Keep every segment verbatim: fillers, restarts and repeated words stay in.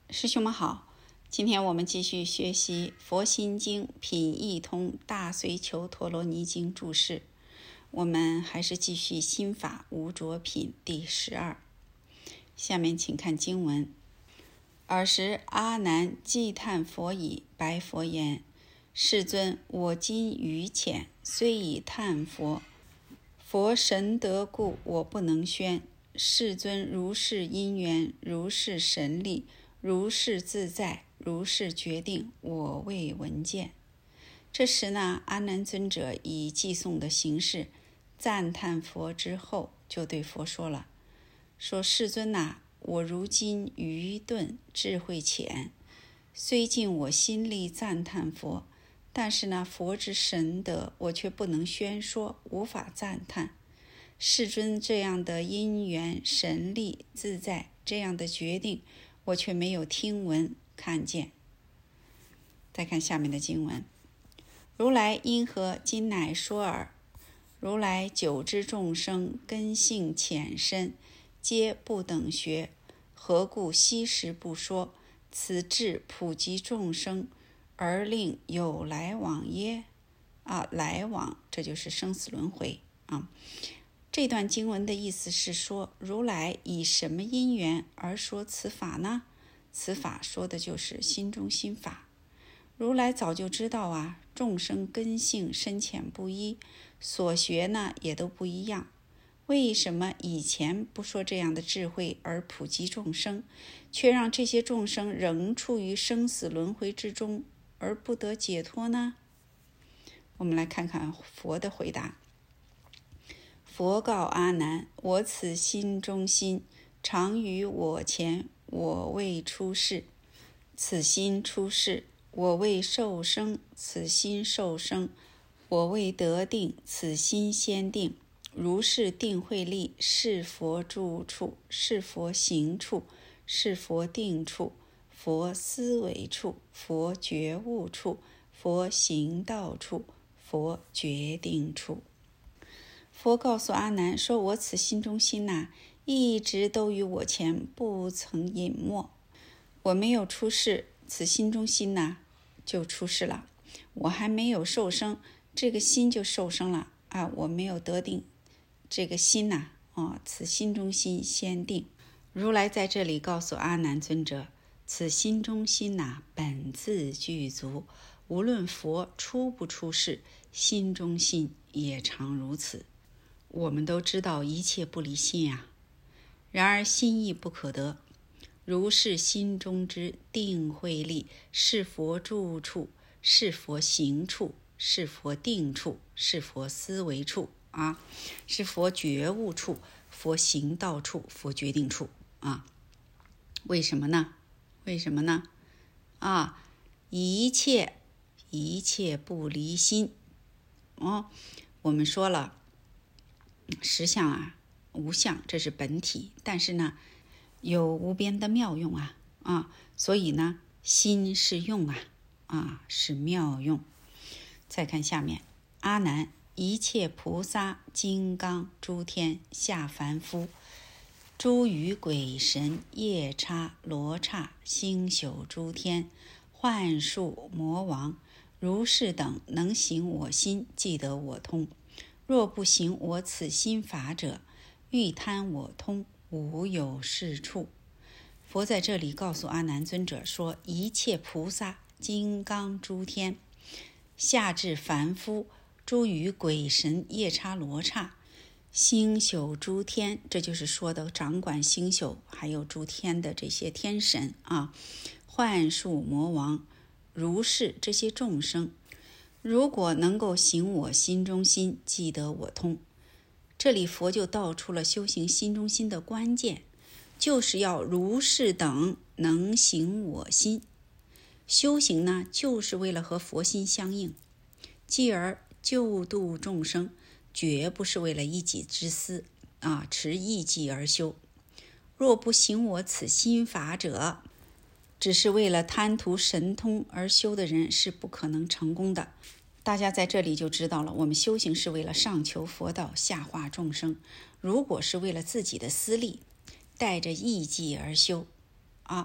师兄们好，今天我们继续学习《佛心经·品义通大随求陀罗尼经》注释。我们还是继续心法无着品第十二。下面请看经文。尔时阿难既叹佛已，白佛言：世尊，我今愚浅，虽以叹佛，佛神德故，我不能宣。世尊如是因缘，如是神力，如是自在，如是决定，我未闻见。这时呢，阿难尊者以偈颂的形式赞叹佛之后，就对佛说了，说世尊呐、啊，我如今愚钝，智慧浅，虽尽我心力赞叹佛，但是呢，佛之神德我却不能宣说，无法赞叹。世尊这样的因缘、神力、自在，这样的决定，我却没有听闻看见。再看下面的经文：如来因何今乃说耳？如来久知众生根性浅深，皆不等学，何故昔时不说？此智普及众生，而令有来往耶？啊，来往，这就是生死轮回啊。这段经文的意思是说，如来以什么因缘而说此法呢？此法说的就是心中心法。如来早就知道啊，众生根性深浅不一，所学呢也都不一样。为什么以前不说这样的智慧而普及众生，却让这些众生仍处于生死轮回之中而不得解脱呢？我们来看看佛的回答。佛告阿难：我此心中心，常于我前，我未出世。此心出世，我未受生；此心受生，我未得定；此心先定。如是定慧力，是佛住处，是佛行处，是佛定处，佛思维处，佛觉悟处，佛行道处，佛决定处。佛告诉阿难说，我此心中心呐、啊，一直都于我前，不曾隐没。我没有出世，此心中心呐、啊、就出世了。我还没有受生，这个心就受生了啊！我没有得定，这个心呐、啊，哦，此心中心先定。如来在这里告诉阿难尊者，此心中心呐、啊，本自具足，无论佛出不出世，心中心也常如此。我们都知道一切不离心啊，然而心意不可得。如是心中之定慧力，是佛住处，是佛行处，是佛定处，是佛思维处啊，是佛觉悟处，佛行道处，佛决定处啊。为什么呢？为什么呢？啊，一切一切不离心哦。我们说了，实相啊，无相，这是本体，但是呢，有无边的妙用啊啊，所以呢，心是用啊啊，是妙用。再看下面，阿难，一切菩萨、金刚、诸天下凡夫、诸余鬼神、夜叉、罗刹、星宿诸天、幻术、魔王，如是等能行我心，即得我通。若不行我此心法者，欲贪我通，无有是处。佛在这里告诉阿难尊者说，一切菩萨、金刚、诸天，下至凡夫、诸余鬼神、夜叉、罗刹、星宿诸天，这就是说的掌管星宿还有诸天的这些天神啊，幻术、魔王，如是这些众生，如果能够行我心中心，即得我通。这里佛就道出了修行心中心的关键，就是要如是等能行我心。修行呢，就是为了和佛心相应，继而救度众生，绝不是为了一己之私啊，持一己而修。若不行我此心法者，只是为了贪图神通而修的人是不可能成功的。大家在这里就知道了，我们修行是为了上求佛道，下化众生。如果是为了自己的私利，带着义己而修啊，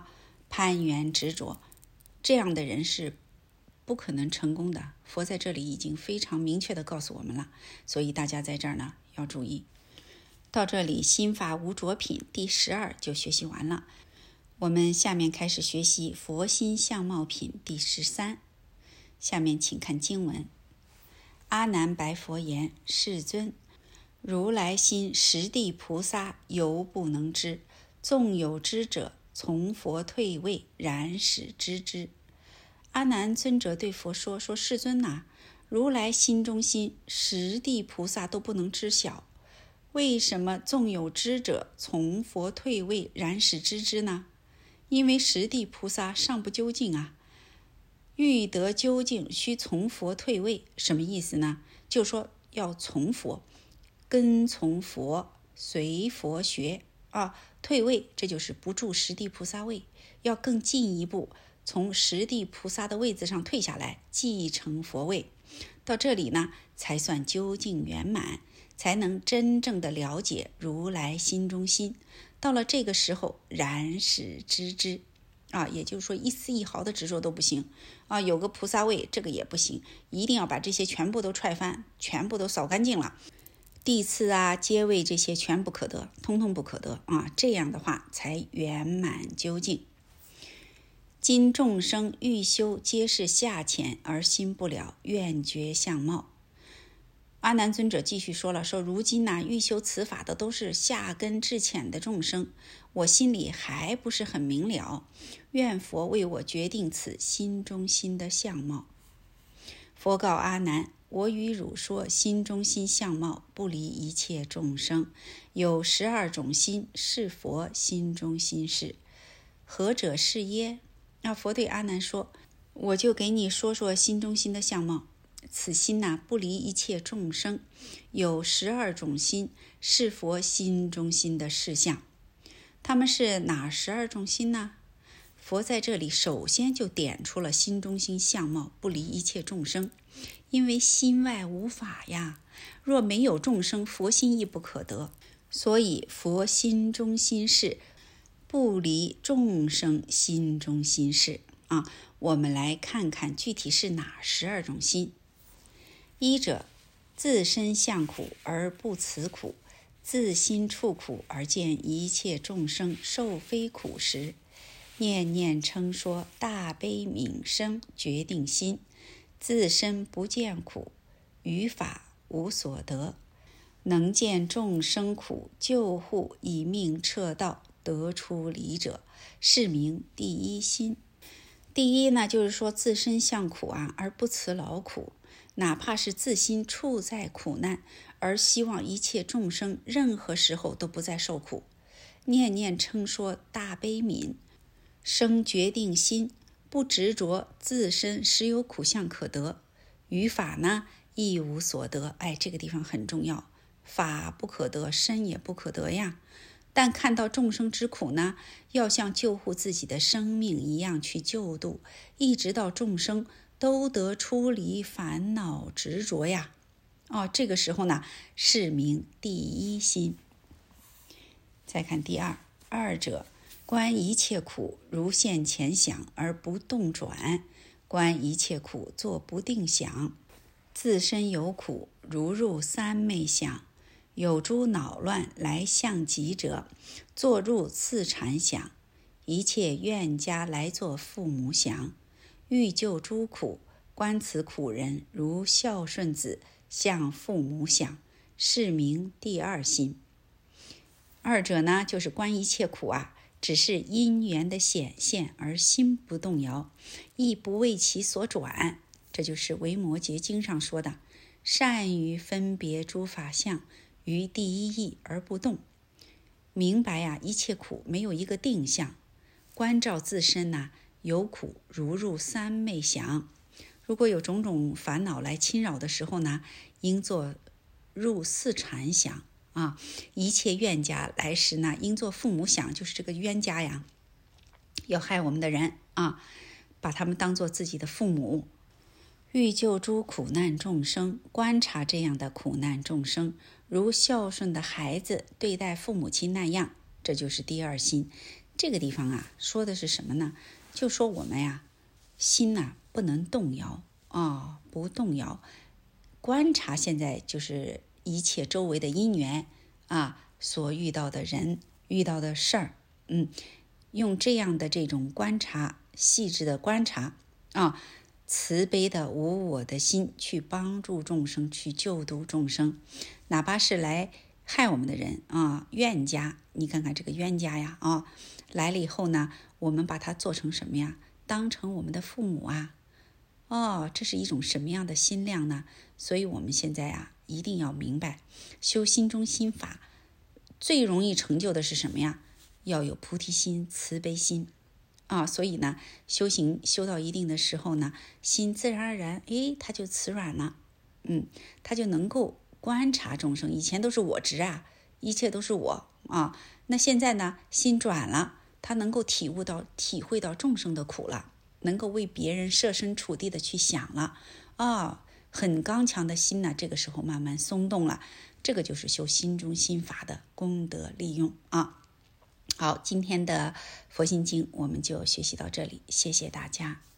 攀缘执着，这样的人是不可能成功的。佛在这里已经非常明确地告诉我们了，所以大家在这儿呢要注意。到这里心法无着品第十二就学习完了，我们下面开始学习佛心相貌品第十三。下面请看经文。阿难白佛言：世尊，如来心十地菩萨犹不能知，纵有知者，从佛退位，然使知之。阿难尊者对佛说：说世尊呐、啊，如来心中心十地菩萨都不能知晓，为什么纵有知者，从佛退位，然使知之呢？因为十地菩萨尚不究竟啊，欲得究竟，须从佛退位。什么意思呢？就说要从佛，跟从佛，随佛学啊。退位，这就是不住十地菩萨位，要更进一步，从十地菩萨的位子上退下来，继承佛位。到这里呢，才算究竟圆满，才能真正的了解如来心中心。到了这个时候，然使知之啊，也就是说一丝一毫的执着都不行啊，有个菩萨位这个也不行，一定要把这些全部都踹翻，全部都扫干净了。地次啊、阶位这些全不可得，通通不可得啊，这样的话才圆满究竟。今众生欲修，皆是下浅而心不了，愿觉相貌。阿难尊者继续说了，说如今呐、啊，欲修此法的都是下根至浅的众生，我心里还不是很明了，愿佛为我决定此心中心的相貌。佛告阿难：我与汝说，心中心相貌不离一切众生，有十二种心，是佛心中心事。何者是耶？那佛对阿难说：我就给你说说心中心的相貌。此心呐、啊，不离一切众生，有十二种心，是佛心中心的事相。他们是哪十二种心呢？佛在这里首先就点出了心中心相貌不离一切众生，因为心外无法呀，若没有众生，佛心亦不可得，所以佛心中心事不离众生心中心事啊。我们来看看具体是哪十二种心。一者，自身相苦而不辞苦，自心处苦而见一切众生受非苦时，念念称说大悲悯生决定心，自身不见苦，于法无所得，能见众生苦，救护以命彻道，得出离者，是名第一心。第一呢，就是说自身相苦啊，而不辞劳苦，哪怕是自心处在苦难，而希望一切众生任何时候都不再受苦。念念称说大悲悯生决定心，不执着自身实有苦相可得，于法呢亦无所得。哎，这个地方很重要，法不可得，身也不可得呀。但看到众生之苦呢，要像救护自己的生命一样去救度，一直到众生都得出离烦恼执着呀。哦，这个时候呢，是名第一心。再看第二，二者，观一切苦如现前想而不动转，观一切苦作不定想，自身有苦如入三昧想，有诸恼乱来相急者，作入次禅想，一切怨家来作父母想，欲救诸苦，观此苦人如孝顺子向父母想，是名第二心。二者呢，就是观一切苦啊，只是因缘的显现，而心不动摇，亦不为其所转。这就是维摩诘经上说的，善于分别诸法相，于第一义而不动。明白呀、啊，一切苦没有一个定向，关照自身呢、啊，有苦如入三昧想。如果有种种烦恼来侵扰的时候呢，应作入四禅想啊。一切冤家来时呢，应作父母想，就是这个冤家呀，要害我们的人啊，把他们当作自己的父母。欲救诸苦难众生，观察这样的苦难众生，如孝顺的孩子对待父母亲那样，这就是第二心。 这个地方啊，说的是什么呢？就说我们呀，心呐、啊、不能动摇啊、哦，不动摇。观察现在就是一切周围的因缘啊，所遇到的人、遇到的事儿，嗯，用这样的这种观察、细致的观察啊，慈悲的无我的心去帮助众生，去救度众生，哪怕是来害我们的人啊，冤家，你看看这个冤家呀啊，来了以后呢，我们把它做成什么呀？当成我们的父母啊，哦，这是一种什么样的心量呢？所以我们现在啊，一定要明白，修心中心法最容易成就的是什么呀？要有菩提心、慈悲心啊。所以呢，修行修到一定的时候呢，心自然而然，诶，它就慈软了，嗯，它就能够观察众生。以前都是我执啊，一切都是我啊。那现在呢，心转了，他能够体悟到、体会到众生的苦了，能够为别人设身处地的去想了啊。很刚强的心呢，这个时候慢慢松动了，这个就是修心中心法的功德利用啊。好，今天的佛心经我们就学习到这里，谢谢大家。